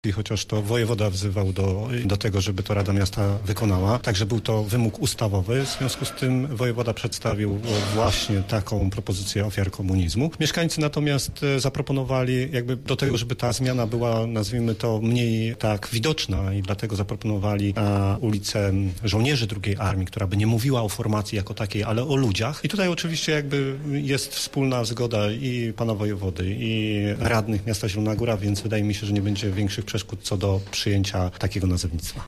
I chociaż to wojewoda wzywał do tego, żeby to Rada Miasta wykonała, także był to wymóg ustawowy, w związku z tym wojewoda przedstawił właśnie taką propozycję ofiar komunizmu. Mieszkańcy natomiast zaproponowali jakby do tego, żeby ta zmiana była, nazwijmy to, mniej tak widoczna i dlatego zaproponowali na ulicę Żołnierzy II Armii, która by nie mówiła o formacji jako takiej, ale o ludziach. I tutaj oczywiście jakby jest wspólna zgoda i pana wojewody, i radnych miasta Zielona Góra, więc wydaje mi się, że nie będzie większych przeszkód co do przyjęcia takiego nazewnictwa.